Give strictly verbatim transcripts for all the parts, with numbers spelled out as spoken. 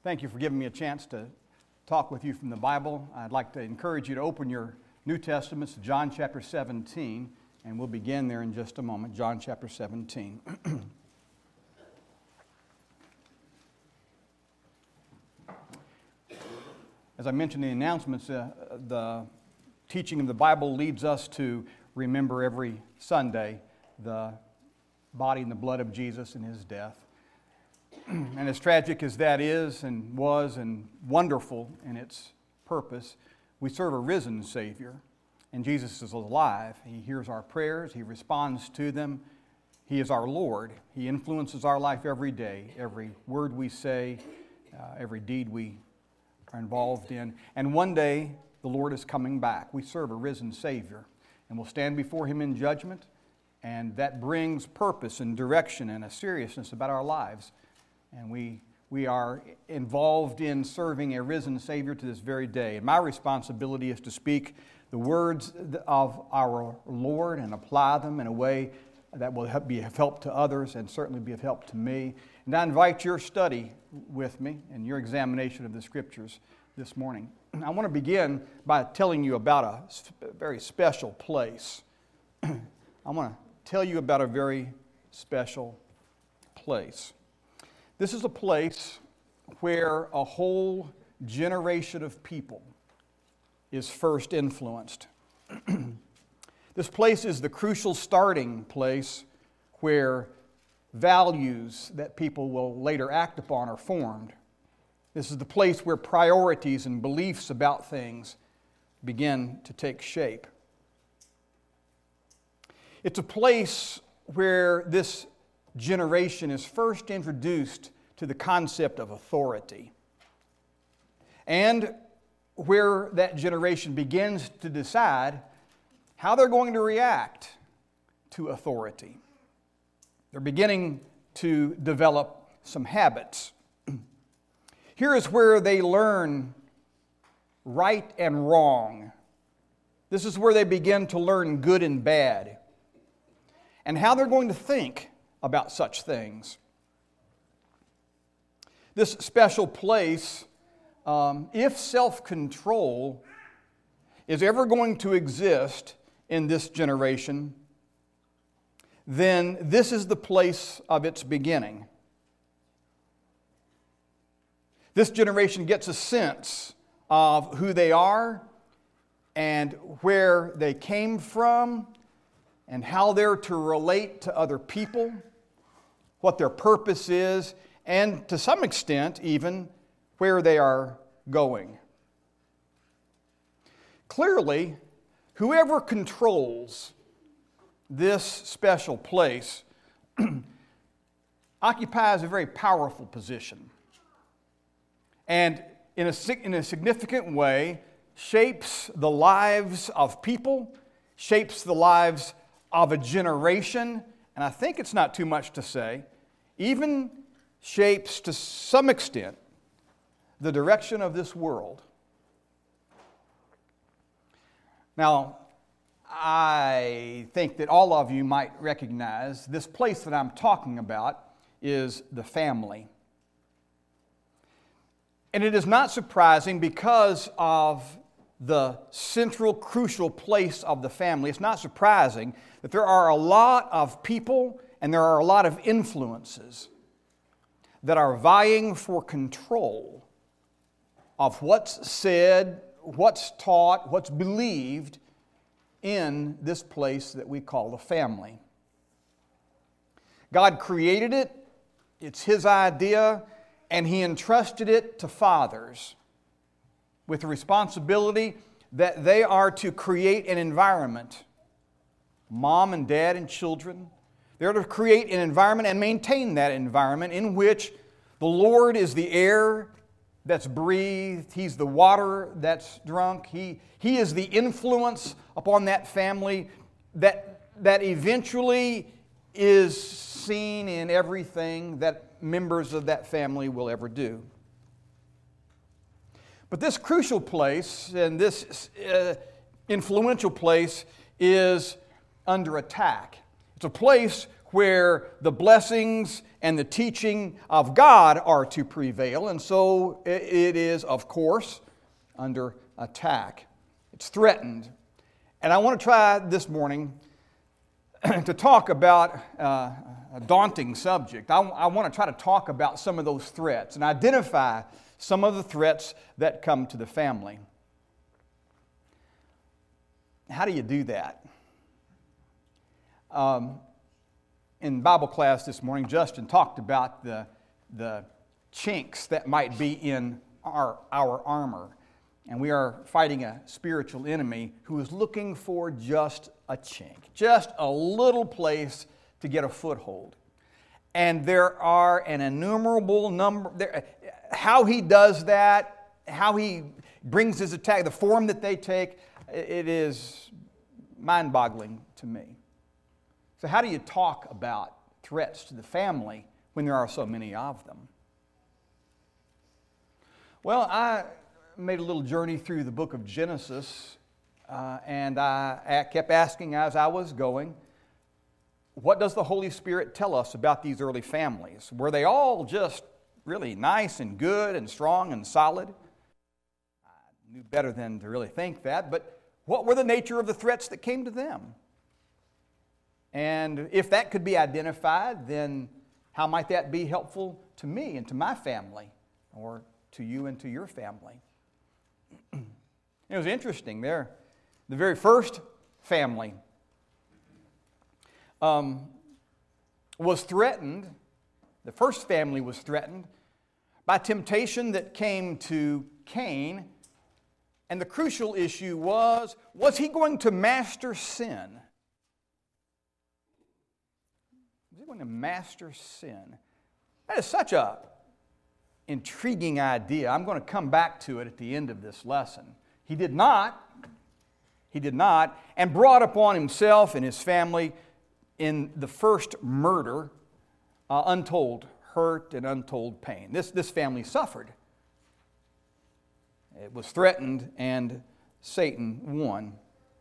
Thank you for giving me a chance to talk with you from the Bible. I'd like to encourage you to open your New Testaments to John chapter seventeen, and we'll begin there in just a moment. John chapter seventeen. As I mentioned in the announcements, uh, the teaching of the Bible leads us to remember every Sunday the body and the blood of Jesus and His death. And as tragic as that is and was and wonderful in its purpose, we serve a risen Savior, and Jesus is alive. He hears our prayers. He responds to them. He is our Lord. He influences our life every day, every word we say, uh, every deed we are involved in. And one day, the Lord is coming back. We serve a risen Savior, and we'll stand before Him in judgment, and that brings purpose and direction and a seriousness about our lives. And we we are involved in serving a risen Savior to this very day. And my responsibility is to speak the words of our Lord and apply them in a way that will be of help to others and certainly be of help to me. And I invite your study with me and your examination of the Scriptures this morning. I want to begin by telling you about a very special place. I want to tell you about a very special place. This is a place where a whole generation of people is first influenced. This place is the crucial starting place where values that people will later act upon are formed. This is the place where priorities and beliefs about things begin to take shape. It's a place where this generation is first introduced to the concept of authority, and where that generation begins to decide how they're going to react to authority. They're beginning to develop some habits. Here is where they learn right and wrong. This is where they begin to learn good and bad, and how they're going to think about such things. This special place, um, if self-control is ever going to exist in this generation, then this is the place of its beginning. This generation gets a sense of who they are and where they came from and how they're to relate to other people, what their purpose is, and to some extent even where they are going. Clearly, whoever controls this special place occupies a very powerful position, and in a, in a significant way shapes the lives of people, shapes the lives of a generation, and I think it's not too much to say, even shapes to some extent the direction of this world. Now, I think that all of you might recognize this place that I'm talking about is the family. And it is not surprising because of the central, crucial place of the family. It's not surprising that there are a lot of people and there are a lot of influences that are vying for control of what's said, what's taught, what's believed in this place that we call the family. God created it, it's His idea, and He entrusted it to fathers with the responsibility that they are to create an environment, mom and dad and children. They're to create an environment and maintain that environment in which the Lord is the air that's breathed. He's the water that's drunk. He, he is the influence upon that family that, that eventually is seen in everything that members of that family will ever do. But this crucial place and this uh, influential place is under attack. It's a place where the blessings and the teaching of God are to prevail, and so it is, of course, under attack. It's threatened. And I want to try this morning to talk about uh, a daunting subject. I, I want to try to talk about some of those threats and identify some of the threats that come to the family. How do you do that? Um, in Bible class this morning, Justin talked about the, the chinks that might be in our, our armor. And we are fighting a spiritual enemy who is looking for just a chink, just a little place to get a foothold. And there are an innumerable number, there, how he does that, how he brings his attack, the form that they take, it is mind-boggling to me. So how do you talk about threats to the family when there are so many of them? Well, I made a little journey through the book of Genesis, uh, and I kept asking as I was going, what does the Holy Spirit tell us about these early families? Were they all just really nice and good and strong and solid? I knew better than to really think that, but what were the nature of the threats that came to them? And if that could be identified, then how might that be helpful to me and to my family, or to you and to your family? It was interesting there. The very first family um, was threatened, the first family was threatened by temptation that came to Cain. And the crucial issue was, was he going to master sin? Was he going to master sin? That is such a intriguing idea. I'm going to come back to it at the end of this lesson. He did not. He did not, and brought upon himself and his family in the first murder uh, untold hurt and untold pain. This, this family suffered. It was threatened, and Satan won.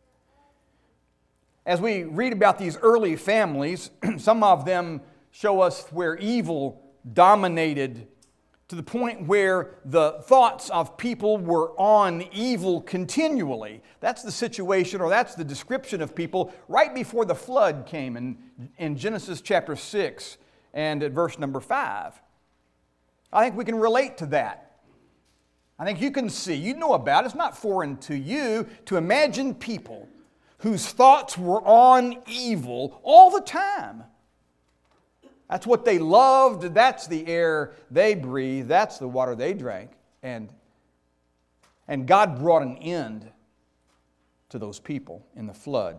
As we read about these early families, some of them show us where evil dominated to the point where the thoughts of people were on evil continually. That's the situation, or that's the description of people right before the flood came in, in Genesis chapter six and at verse number five. I think we can relate to that. I think you can see, you know about it. It's not foreign to you to imagine people whose thoughts were on evil all the time. That's what they loved. That's the air they breathed. That's the water they drank. And, and God brought an end to those people in the flood.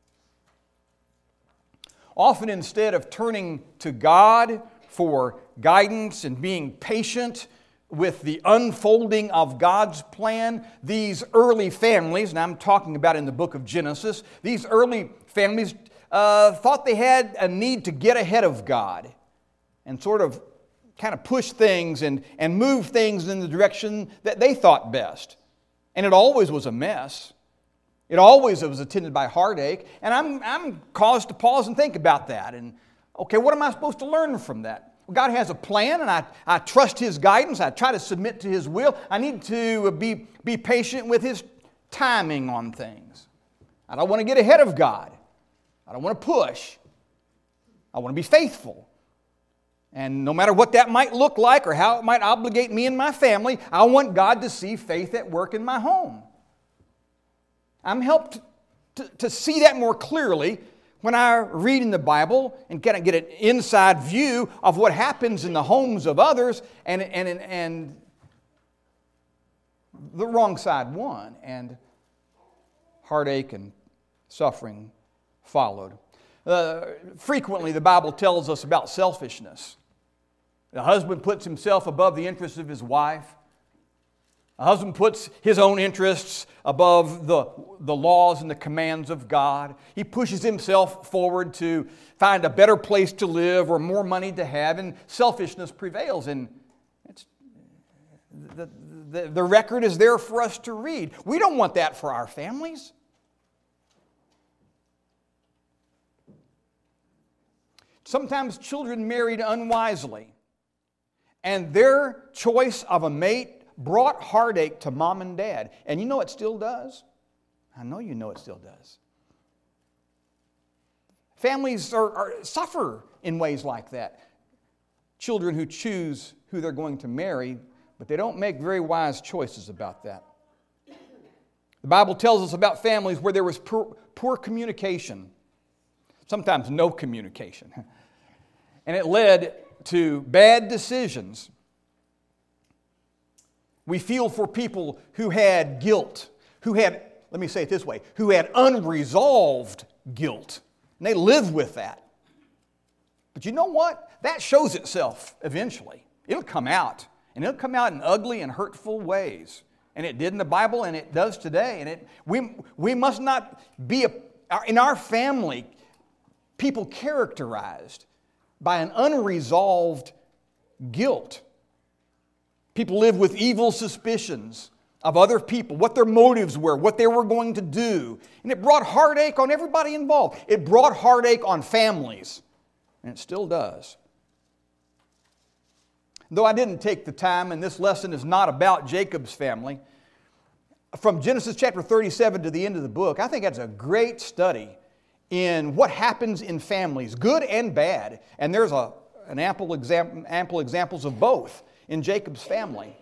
Often instead of turning to God for guidance and being patient with the unfolding of God's plan, these early families, and I'm talking about in the book of Genesis, these early families Uh, thought they had a need to get ahead of God and sort of kind of push things and, and move things in the direction that they thought best. And it always was a mess. It always was attended by heartache. And I'm, I'm caused to pause and think about that. And, okay, what am I supposed to learn from that? Well, God has a plan, and I, I trust His guidance. I try to submit to His will. I need to be, be patient with His timing on things. I don't want to get ahead of God. I don't want to push. I want to be faithful. And no matter what that might look like or how it might obligate me and my family, I want God to see faith at work in my home. I'm helped to, to see that more clearly when I read in the Bible and kind of get an inside view of what happens in the homes of others, and, and, and the wrong side won, and heartache and suffering followed. Uh, frequently, the Bible tells us about selfishness. The husband puts himself above the interests of his wife. The husband puts his own interests above the, the laws and the commands of God. He pushes himself forward to find a better place to live or more money to have, and selfishness prevails. And it's, the, the, the record is there for us to read. We don't want that for our families. Sometimes children married unwisely, and their choice of a mate brought heartache to mom and dad. And you know it still does? I know you know it still does. Families are, are, suffer in ways like that. Children who choose who they're going to marry, but they don't make very wise choices about that. The Bible tells us about families where there was poor, poor communication, sometimes no communication, and it led to bad decisions. We feel for people who had guilt, who had, let me say it this way, who had unresolved guilt. And they live with that. But you know what? That shows itself eventually. It'll come out. And it'll come out in ugly and hurtful ways. And it did in the Bible, and it does today. And it, we, we must not be, a, in our family, people characterized by an unresolved guilt. People live with evil suspicions of other people, what their motives were, what they were going to do. And it brought heartache on everybody involved. It brought heartache on families. And it still does. Though I didn't take the time, and this lesson is not about Jacob's family, from Genesis chapter thirty-seven to the end of the book, I think that's a great study in what happens in families, good and bad. And there's a, an ample, exam, ample examples of both in Jacob's family.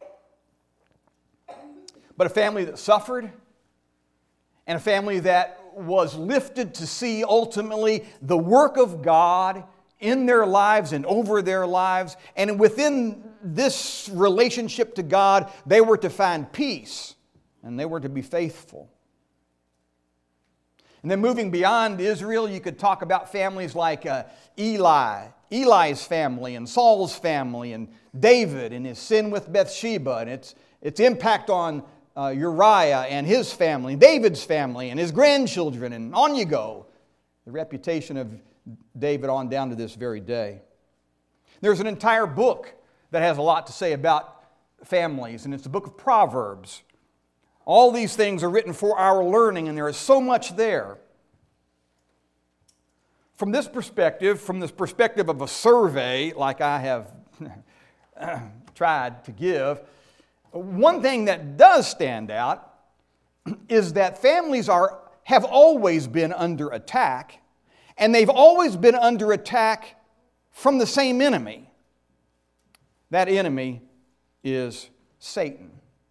But a family that suffered, and a family that was lifted to see ultimately the work of God in their lives and over their lives. And within this relationship to God, they were to find peace and they were to be faithful. And then moving beyond Israel, you could talk about families like uh, Eli, Eli's family and Saul's family, and David and his sin with Bathsheba and its, its impact on Uh, Uriah and his family, David's family and his grandchildren, and on you go. The reputation of David on down to this very day. There's an entire book that has a lot to say about families, and it's the book of Proverbs. All these things are written for our learning, and there is so much there. From this perspective, from this perspective of a survey, like I have tried to give, one thing that does stand out is that families are, have always been under attack, and they've always been under attack from the same enemy. That enemy is Satan.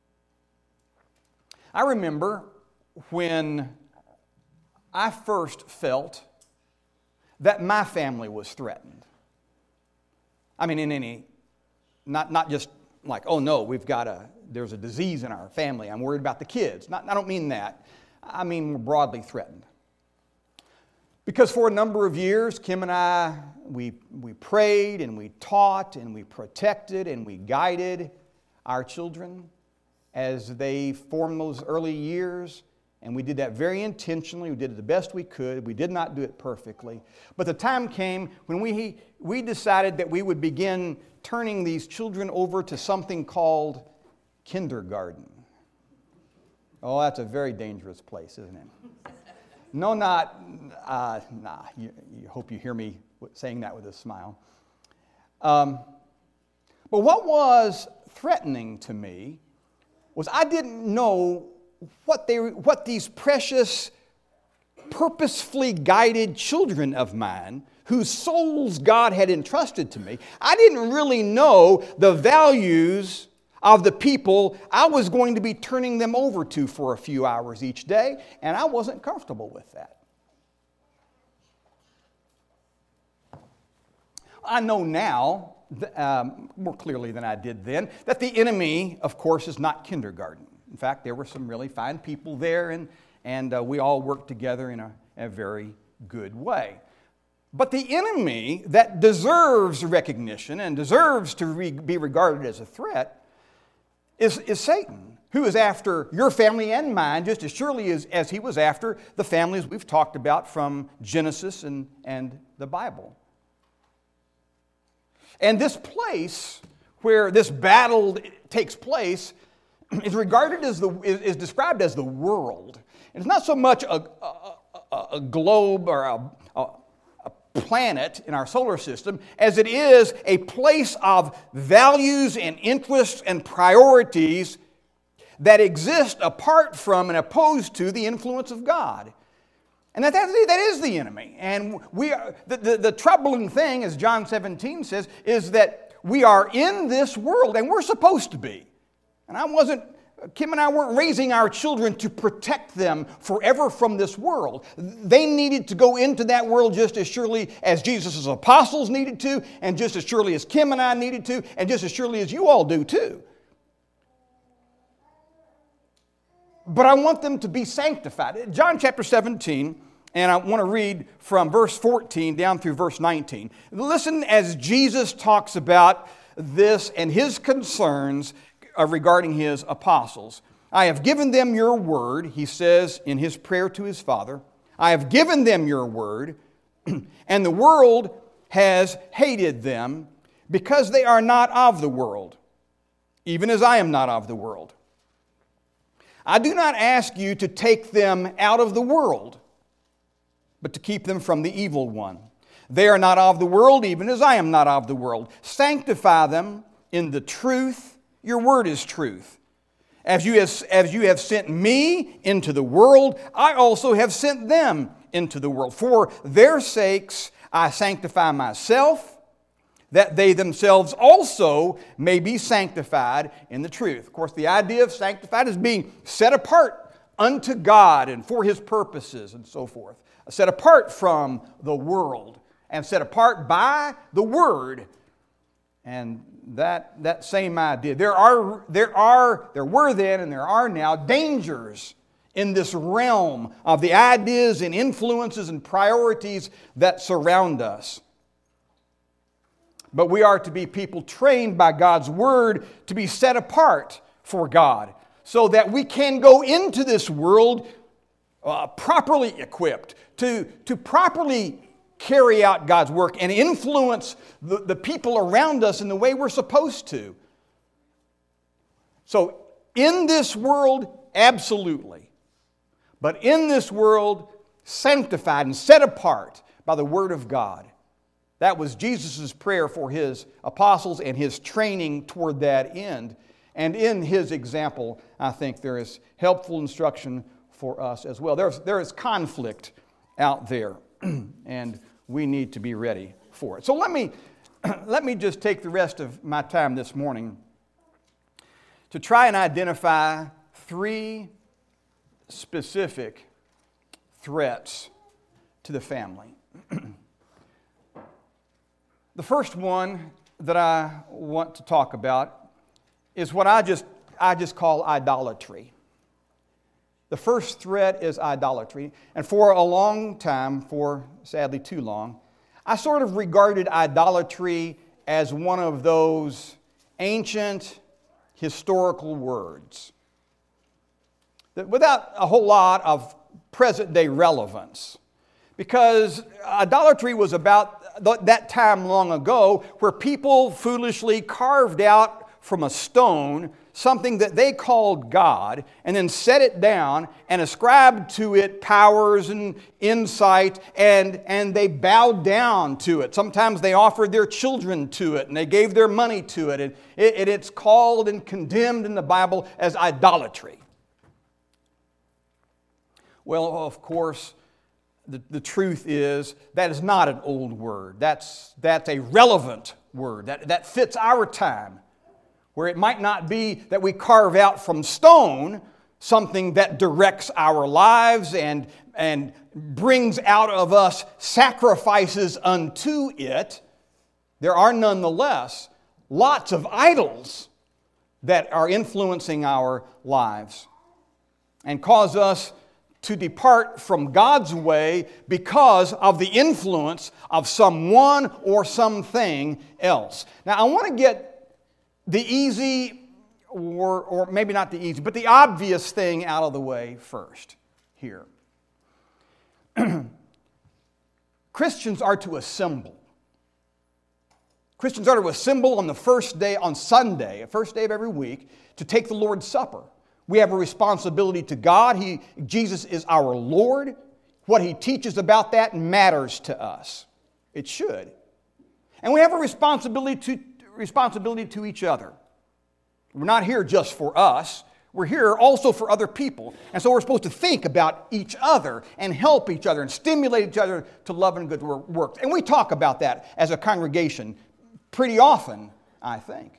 I remember when I first felt that my family was threatened. I mean, in any, not, not just like, oh no, we've got a, there's a disease in our family. I'm worried about the kids. Not, I don't mean that. I mean we're broadly threatened. Because for a number of years, Kim and I, we, we prayed and we taught and we protected and we guided our children as they formed those early years. And we did that very intentionally. We did it the best we could. We did not do it perfectly. But the time came when we, we decided that we would begin turning these children over to something called kindergarten. Oh, that's a very dangerous place, isn't it? No, not, uh, nah, you, you hope you hear me saying that with a smile. Um, but what was threatening to me was I didn't know what they, what these precious, purposefully guided children of mine, whose souls God had entrusted to me, I didn't really know the values of the people I was going to be turning them over to for a few hours each day, and I wasn't comfortable with that. I know now, um, more clearly than I did then, that the enemy, of course, is not kindergarten. In fact, there were some really fine people there, and, and uh, we all worked together in a, a very good way. But the enemy that deserves recognition and deserves to re- be regarded as a threat is, is Satan, who is after your family and mine just as surely as, as he was after the families we've talked about from Genesis and, and the Bible. And this place where this battle takes place is regarded as the is, is described as the world. And it's not so much a, a, a globe or a, a, planet in our solar system as it is a place of values and interests and priorities that exist apart from and opposed to the influence of God. And that, that, that is the enemy. And we are, the, the, the troubling thing, as John seventeen says, is that we are in this world, and we're supposed to be. And I wasn't, Kim and I weren't raising our children to protect them forever from this world. They needed to go into that world just as surely as Jesus' apostles needed to, and just as surely as Kim and I needed to, and just as surely as you all do too. But I want them to be sanctified. John chapter seventeen, and I want to read from verse fourteen down through verse nineteen. Listen as Jesus talks about this and his concerns regarding his apostles. I have given them your word, he says in his prayer to his Father. I have given them your word, and the world has hated them because they are not of the world, even as I am not of the world. I do not ask you to take them out of the world, but to keep them from the evil one. They are not of the world, even as I am not of the world. Sanctify them in the truth. Your word is truth. As you have, as you have sent me into the world, I also have sent them into the world. For their sakes I sanctify myself, that they themselves also may be sanctified in the truth. Of course, the idea of sanctified is being set apart unto God and for His purposes and so forth. Set apart from the world and set apart by the Word. And that, that same idea. There are, there are, there were then and there are now dangers in this realm of the ideas and influences and priorities that surround us. But we are to be people trained by God's Word to be set apart for God so that we can go into this world uh, properly equipped to, to properly carry out God's work and influence the, the people around us in the way we're supposed to. So in this world, absolutely. But in this world, sanctified and set apart by the Word of God. That was Jesus' prayer for His apostles and His training toward that end. And in His example, I think there is helpful instruction for us as well. There's, there is conflict out there, and we need to be ready for it. So let me, let me just take the rest of my time this morning to try and identify three specific threats to the family. The first one that I want to talk about is what I just, I just call idolatry. The first threat is idolatry. And for a long time, for sadly too long, I sort of regarded idolatry as one of those ancient historical words that without a whole lot of present-day relevance. Because idolatry was about that time long ago where people foolishly carved out from a stone something that they called God and then set it down and ascribed to it powers and insight, and, and they bowed down to it. Sometimes they offered their children to it and they gave their money to it. And it, it it's called and condemned in the Bible as idolatry. Well, of course, The, the truth is that is not an old word. That's, that's a relevant word that, that fits our time, where it might not be that we carve out from stone something that directs our lives and, and brings out of us sacrifices unto it. There are nonetheless lots of idols that are influencing our lives and cause us to depart from God's way because of the influence of someone or something else. Now, I want to get the easy, or, or maybe not the easy, but the obvious thing out of the way first here. Christians are to assemble. Christians are to assemble on the first day, on Sunday, the first day of every week, to take the Lord's Supper. We have a responsibility to God. He, Jesus is our Lord. What He teaches about that matters to us. It should. And we have a responsibility to, responsibility to each other. We're not here just for us. We're here also for other people. And so we're supposed to think about each other and help each other and stimulate each other to love and good works. And we talk about that as a congregation pretty often, I think.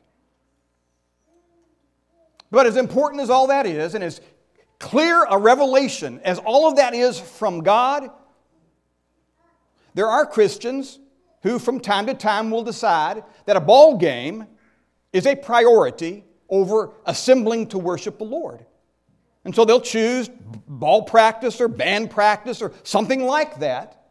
But as important as all that is, and as clear a revelation as all of that is from God, there are Christians who from time to time will decide that a ball game is a priority over assembling to worship the Lord. And so they'll choose ball practice or band practice or something like that.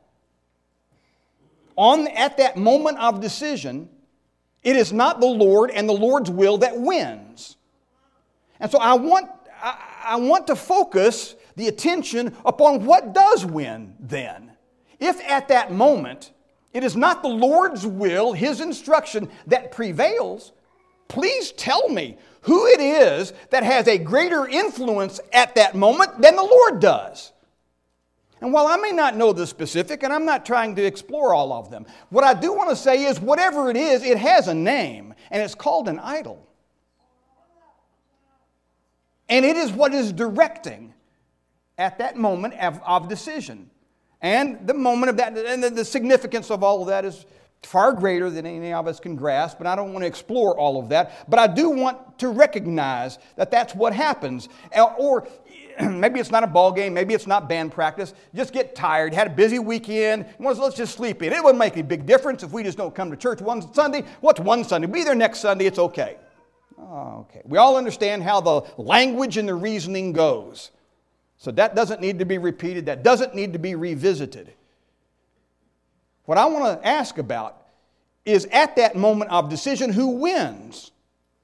On, at that moment of decision, it is not the Lord and the Lord's will that wins. And so I want, I, I want to focus the attention upon what does win then. If at that moment it is not the Lord's will, His instruction that prevails, please tell me who it is that has a greater influence at that moment than the Lord does. And while I may not know the specific, and I'm not trying to explore all of them, what I do want to say is whatever it is, it has a name, and it's called an idol. And it is what is directing at that moment of, of decision. And the moment of that, and the, the significance of all of that is far greater than any of us can grasp, and I don't want to explore all of that, but I do want to recognize that that's what happens. Or maybe it's not a ball game, maybe it's not band practice, just get tired, had a busy weekend, let's just sleep in. It wouldn't make any big difference if we just don't come to church one Sunday. What's one Sunday? Be there next Sunday, it's okay. Oh, okay. We all understand how the language and the reasoning goes. So that doesn't need to be repeated, that doesn't need to be revisited. What I want to ask about is at that moment of decision, who wins?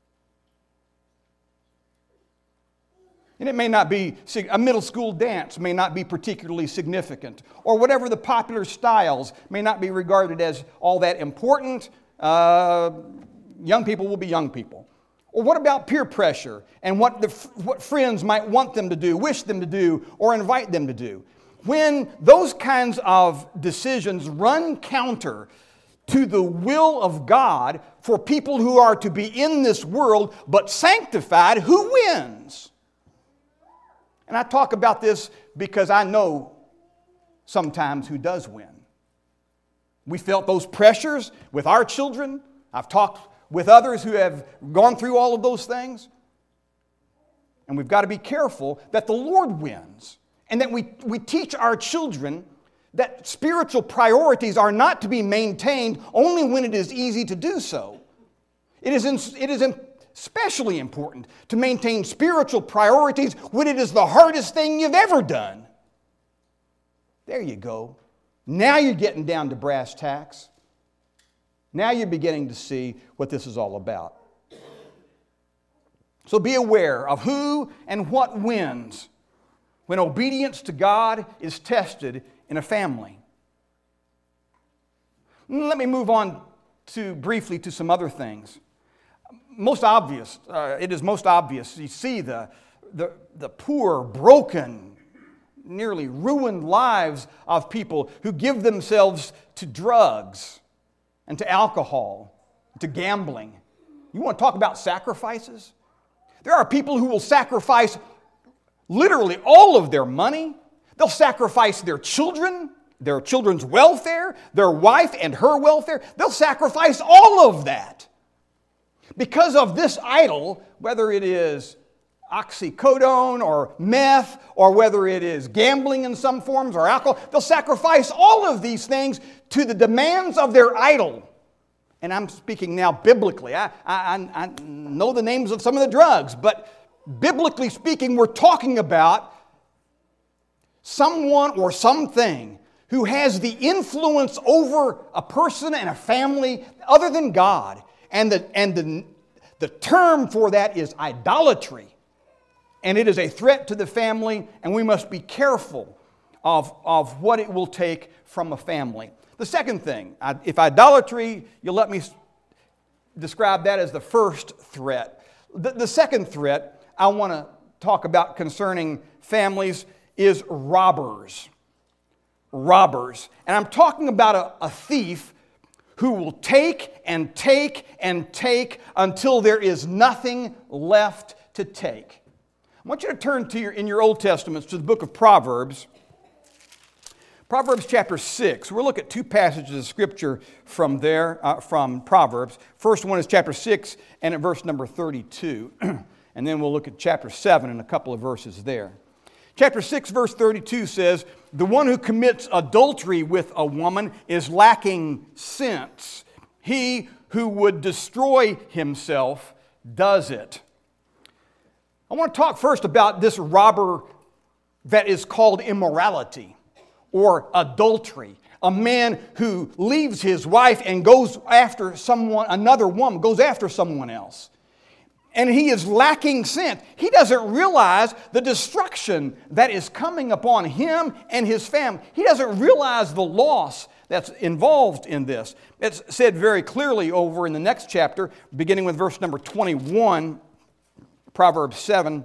And it may not be, a middle school dance may not be particularly significant, or whatever the popular styles may not be regarded as all that important. Uh, young people will be young people. Or what about peer pressure and what, the, what friends might want them to do, wish them to do, or invite them to do? When those kinds of decisions run counter to the will of God for people who are to be in this world but sanctified, who wins? And I talk about this because I know sometimes who does win. We felt those pressures with our children. I've talked with others who have gone through all of those things. And we've got to be careful that the Lord wins. And that we, we teach our children that spiritual priorities are not to be maintained only when it is easy to do so. It is, in, it is especially important to maintain spiritual priorities when it is the hardest thing you've ever done. There you go. Now you're getting down to brass tacks. Now you're beginning to see what this is all about. So be aware of who and what wins when obedience to God is tested in a family. Let me move on to briefly to some other things. Most obvious, uh, it is most obvious. You see the, the, the poor, broken, nearly ruined lives of people who give themselves to drugs and to alcohol, to gambling. You want to talk about sacrifices? There are people who will sacrifice literally all of their money. They'll sacrifice their children, their children's welfare, their wife and her welfare. They'll sacrifice all of that because of this idol, whether it is oxycodone or meth, or whether it is gambling in some forms or alcohol. They'll sacrifice all of these things to the demands of their idol. And I'm speaking now biblically. I, I, I know the names of some of the drugs, but biblically speaking, we're talking about someone or something who has the influence over a person and a family other than God. And the, and the, the term for that is idolatry. And it is a threat to the family, and we must be careful of, of what it will take from a family. The second thing, if idolatry, you'll let me describe that as the first threat. The, the second threat I want to talk about concerning families is robbers. robbers. And I'm talking about a, a thief who will take and take and take until there is nothing left to take. I want you to turn to your, in your Old Testaments to the book of Proverbs. Proverbs chapter six. We'll look at two passages of Scripture from there, uh, from Proverbs. First one is chapter six and at verse number thirty-two. And then we'll look at chapter seven and a couple of verses there. Chapter six, verse thirty-two says, "The one who commits adultery with a woman is lacking sense. He who would destroy himself does it." I want to talk first about this robber that is called immorality or adultery. A man who leaves his wife and goes after someone, another woman, goes after someone else. And he is lacking sense. He doesn't realize the destruction that is coming upon him and his family. He doesn't realize the loss that's involved in this. It's said very clearly over in the next chapter, beginning with verse number twenty-one, Proverbs seven.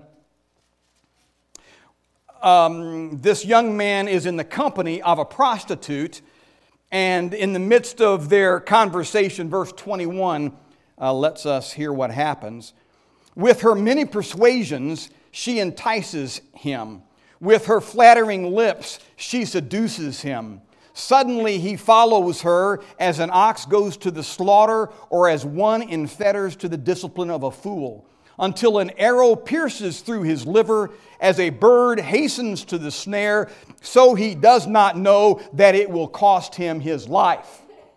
Um, this young man is in the company of a prostitute, and in the midst of their conversation, verse twenty-one uh, lets us hear what happens. "With her many persuasions, she entices him. With her flattering lips, she seduces him. Suddenly he follows her as an ox goes to the slaughter, or as one in fetters to the discipline of a fool, until an arrow pierces through his liver, as a bird hastens to the snare, so he does not know that it will cost him his life."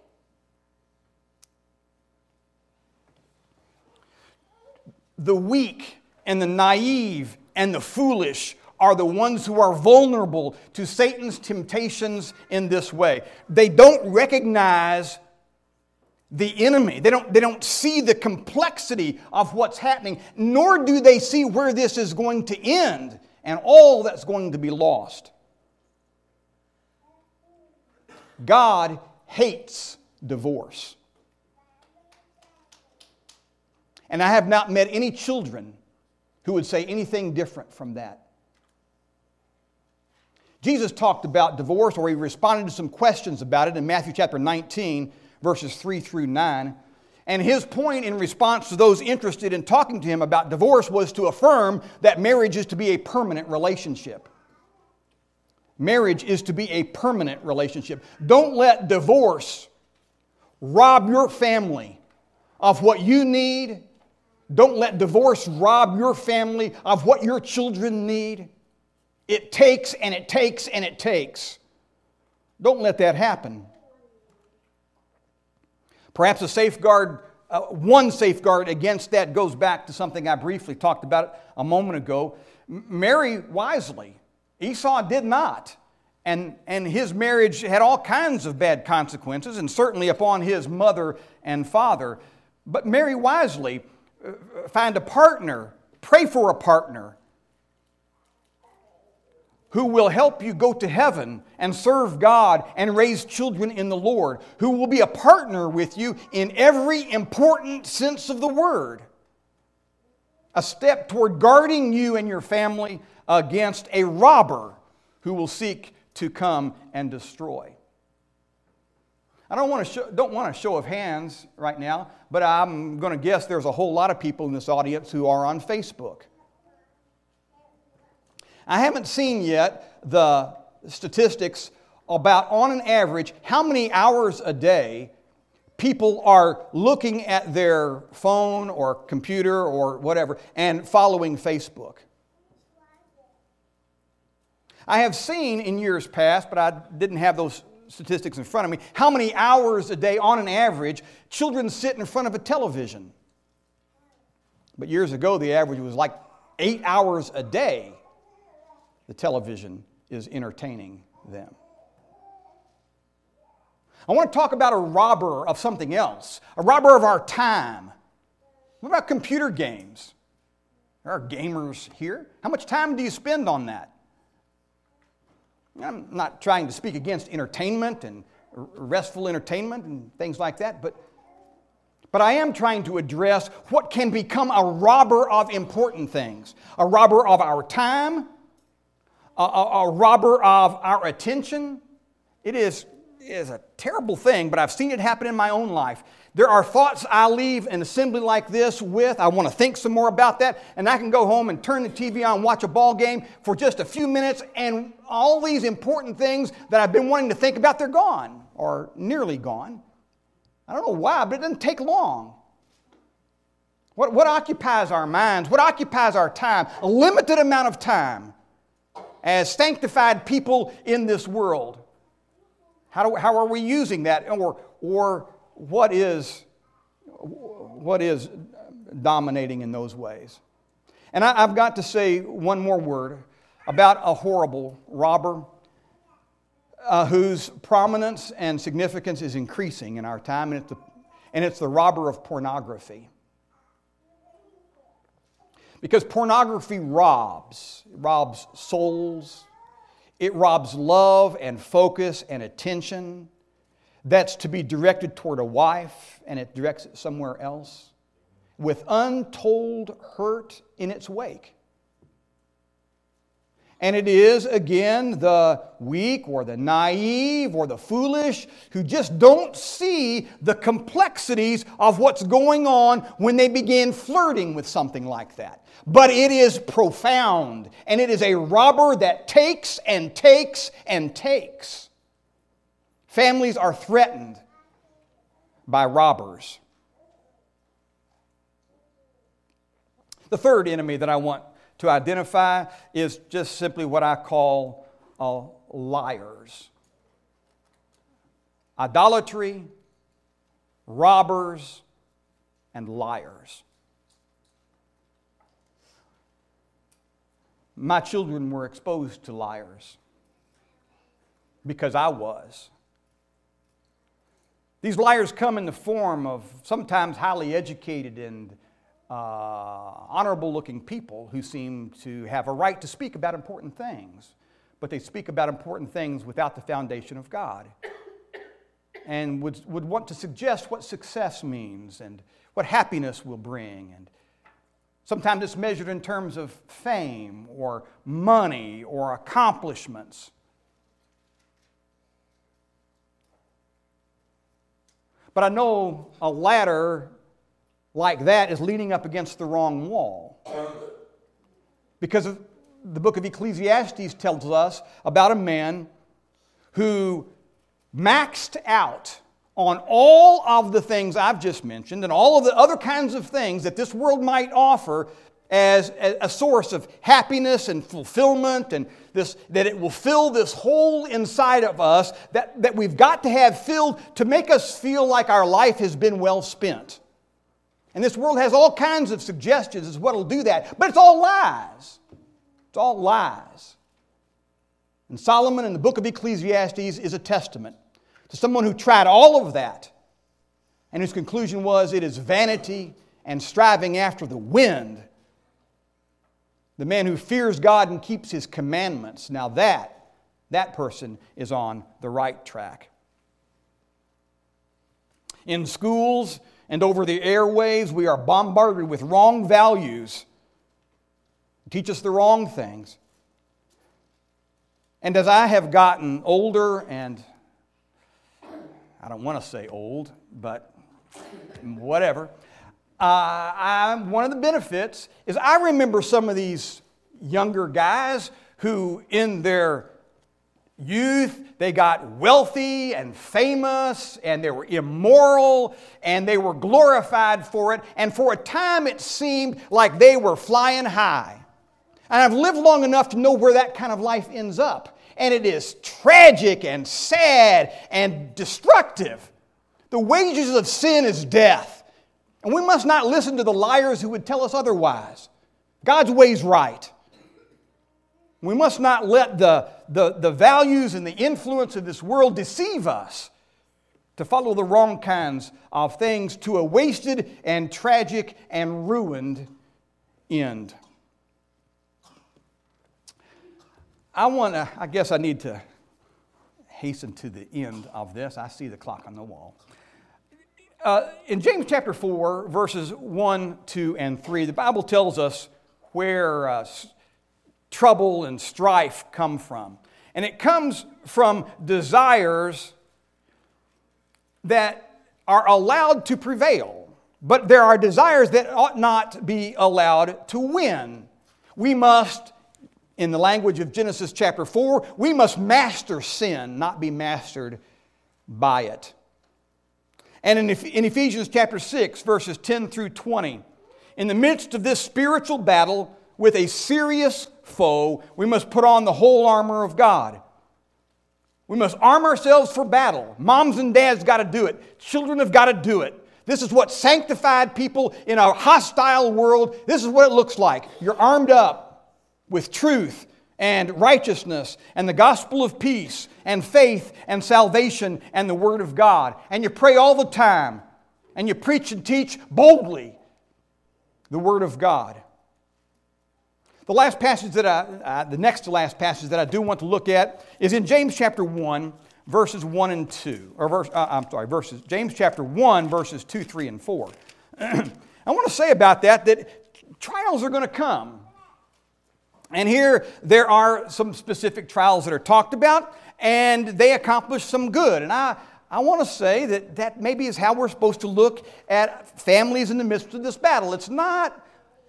The weak and the naive and the foolish are the ones who are vulnerable to Satan's temptations in this way. They don't recognize the enemy. They don't, they don't see the complexity of what's happening, nor do they see where this is going to end and all that's going to be lost. God hates divorce. And I have not met any children who would say anything different from that. Jesus talked about divorce, or he responded to some questions about it in Matthew chapter nineteen, verses three through nine. And his point in response to those interested in talking to him about divorce was to affirm that marriage is to be a permanent relationship. Marriage is to be a permanent relationship. Don't let divorce rob your family of what you need. Don't let divorce rob your family of what your children need. It takes and it takes and it takes. Don't let that happen. Perhaps a safeguard, uh, one safeguard against that goes back to something I briefly talked about a moment ago. Marry wisely. Esau did not. And, and his marriage had all kinds of bad consequences, and certainly upon his mother and father. But marry wisely. Find a partner. Pray for a partner who will help you go to heaven and serve God and raise children in the Lord, who will be a partner with you in every important sense of the word. A step toward guarding you and your family against a robber who will seek to come and destroy. I don't want to show, don't want a show of hands right now, but I'm going to guess there's a whole lot of people in this audience who are on Facebook. I haven't seen yet the statistics about, on an average, how many hours a day people are looking at their phone or computer or whatever and following Facebook. I have seen in years past, but I didn't have those statistics in front of me, how many hours a day, on an average, children sit in front of a television. But years ago, the average was like eight hours a day. The television is entertaining them. I want to talk about a robber of something else, a robber of our time. What about computer games? There are gamers here. How much time do you spend on that? I'm not trying to speak against entertainment and restful entertainment and things like that, but, but I am trying to address what can become a robber of important things. A robber of our time, a, a, a robber of our attention, It is, is a terrible thing, but I've seen it happen in my own life. There are thoughts I leave an assembly like this with. I want to think some more about that, and I can go home and turn the T V on and watch a ball game for just a few minutes, and all these important things that I've been wanting to think about, they're gone, or nearly gone. I don't know why, but it doesn't take long. What, what occupies our minds? What occupies our time? A limited amount of time as sanctified people in this world. How, do, how are we using that? Or, or what is, what is dominating in those ways? And I, I've got to say one more word about a horrible robber uh, whose prominence and significance is increasing in our time, and it's the, and it's the robber of pornography. Because pornography robs. It robs souls. It robs love and focus and attention that's to be directed toward a wife, and it directs it somewhere else with untold hurt in its wake. And it is, again, the weak or the naive or the foolish who just don't see the complexities of what's going on when they begin flirting with something like that. But it is profound, and it is a robber that takes and takes and takes. Families are threatened by robbers. The third enemy that I want to identify is just simply what I call uh, liars. Idolatry, robbers, and liars. My children were exposed to liars because I was. These liars come in the form of sometimes highly educated and uh, honorable-looking people who seem to have a right to speak about important things, but they speak about important things without the foundation of God, and would, would want to suggest what success means and what happiness will bring. And sometimes it's measured in terms of fame or money or accomplishments. But I know a ladder like that is leaning up against the wrong wall. Because of the book of Ecclesiastes tells us about a man who maxed out on all of the things I've just mentioned and all of the other kinds of things that this world might offer as a source of happiness and fulfillment, and this, that it will fill this hole inside of us that, that we've got to have filled to make us feel like our life has been well spent. And this world has all kinds of suggestions as what will do that, but it's all lies. It's all lies. And Solomon in the book of Ecclesiastes is a testament to someone who tried all of that and whose conclusion was it is vanity and striving after the wind. The man who fears God and keeps His commandments, now that, that person is on the right track. In schools and over the airwaves, we are bombarded with wrong values. Teach us the wrong things. And as I have gotten older, and I don't want to say old, but whatever, uh, I, one of the benefits is I remember some of these younger guys who in their youth, they got wealthy and famous, and they were immoral, and they were glorified for it, and for a time it seemed like they were flying high. And I've lived long enough to know where that kind of life ends up. And it is tragic and sad and destructive. The wages of sin is death. And we must not listen to the liars who would tell us otherwise. God's way's right. We must not let the, the, the values and the influence of this world deceive us to follow the wrong kinds of things to a wasted and tragic and ruined end. I want to, I guess I need to hasten to the end of this. I see the clock on the wall. Uh, in James chapter four, verses one, two, and three, the Bible tells us where uh, trouble and strife come from. And it comes from desires that are allowed to prevail. But there are desires that ought not be allowed to win. We must, in the language of Genesis chapter four, we must master sin, not be mastered by it. And in, in Ephesians chapter six, verses ten through twenty, in the midst of this spiritual battle with a serious foe, we must put on the whole armor of God. We must arm ourselves for battle. Moms and dads got to do it. Children have got to do it. This is what sanctified people in a hostile world, this is what it looks like. You're armed up with truth and righteousness and the gospel of peace and faith and salvation and the Word of God. And you pray all the time. And you preach and teach boldly the Word of God. The last passage that I, uh, the next to last passage that I do want to look at is in James chapter one, verses one and two. Or verse, uh, I'm sorry, verses, James chapter one, verses two, three, and four. I want to say about that that trials are going to come. And here there are some specific trials that are talked about, and they accomplish some good. And I, I want to say that that maybe is how we're supposed to look at families in the midst of this battle. It's not,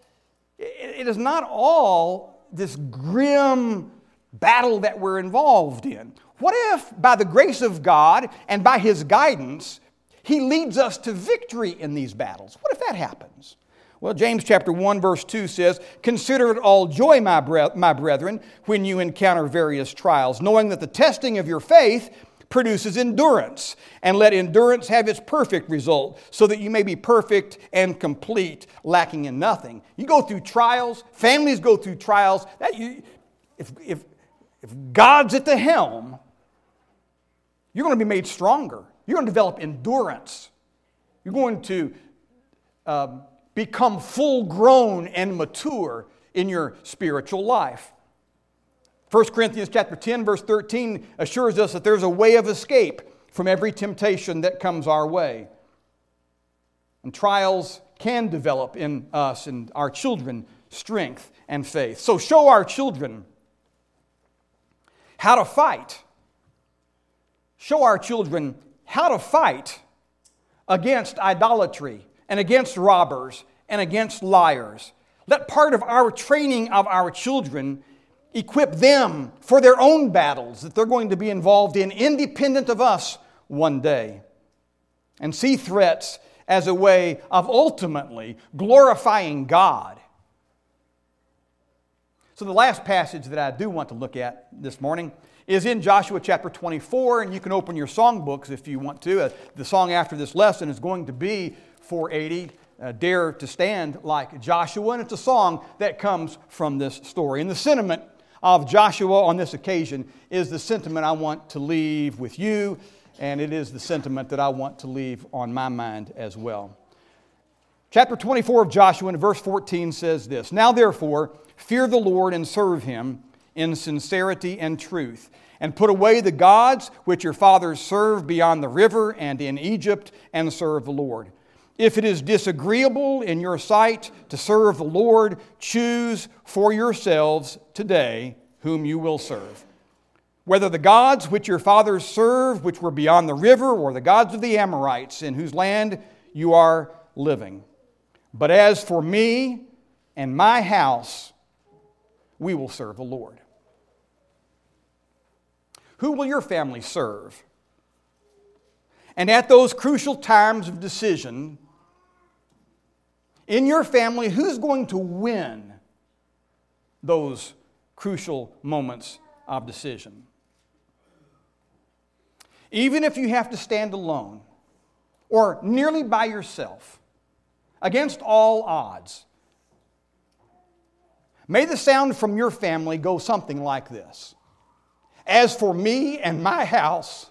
it is not all this grim battle that we're involved in. What if, by the grace of God and by His guidance, He leads us to victory in these battles? What if that happens? Well, James chapter one, verse two says, "Consider it all joy, my, bre- my brethren, when you encounter various trials, knowing that the testing of your faith produces endurance. And let endurance have its perfect result, so that you may be perfect and complete, lacking in nothing." You go through trials, families go through trials. That you, if, if, if God's at the helm, you're going to be made stronger. You're going to develop endurance. You're going to um, become full-grown and mature in your spiritual life. First Corinthians chapter ten, verse thirteen assures us that there's a way of escape from every temptation that comes our way. And trials can develop in us and our children strength and faith. So show our children how to fight. Show our children how to fight against idolatry and against robbers and against liars. Let part of our training of our children equip them for their own battles that they're going to be involved in, independent of us one day. And see threats as a way of ultimately glorifying God. So the last passage that I do want to look at this morning is in Joshua chapter twenty-four, and you can open your songbooks if you want to. Uh, the song after this lesson is going to be four eighty, uh, Dare to Stand Like Joshua, and it's a song that comes from this story. And the sentiment of Joshua on this occasion is the sentiment I want to leave with you, and it is the sentiment that I want to leave on my mind as well. Chapter twenty-four of Joshua and verse fourteen says this, "Now therefore, fear the Lord and serve Him in sincerity and truth, and put away the gods which your fathers served beyond the river and in Egypt, and serve the Lord. If it is disagreeable in your sight to serve the Lord, choose for yourselves today whom you will serve. Whether the gods which your fathers served, which were beyond the river, or the gods of the Amorites, in whose land you are living. But as for me and my house, we will serve the Lord." Who will your family serve? And at those crucial times of decision, in your family, who's going to win those crucial moments of decision? Even if you have to stand alone or nearly by yourself, against all odds, may the sound from your family go something like this. "As for me and my house,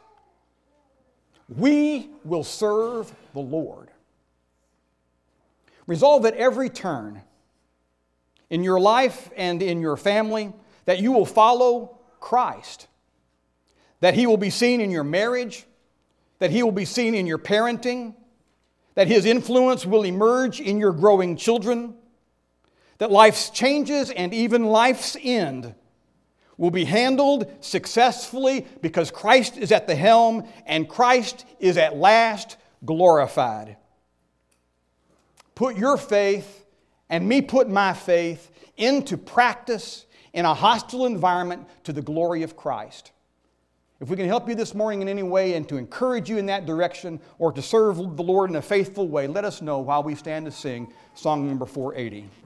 we will serve the Lord." Resolve at every turn in your life and in your family that you will follow Christ, that He will be seen in your marriage, that He will be seen in your parenting, that His influence will emerge in your growing children, that life's changes and even life's end will be handled successfully because Christ is at the helm and Christ is at last glorified. Put your faith and me put my faith into practice in a hostile environment to the glory of Christ. If we can help you this morning in any way and to encourage you in that direction or to serve the Lord in a faithful way, let us know while we stand to sing song number four eighty.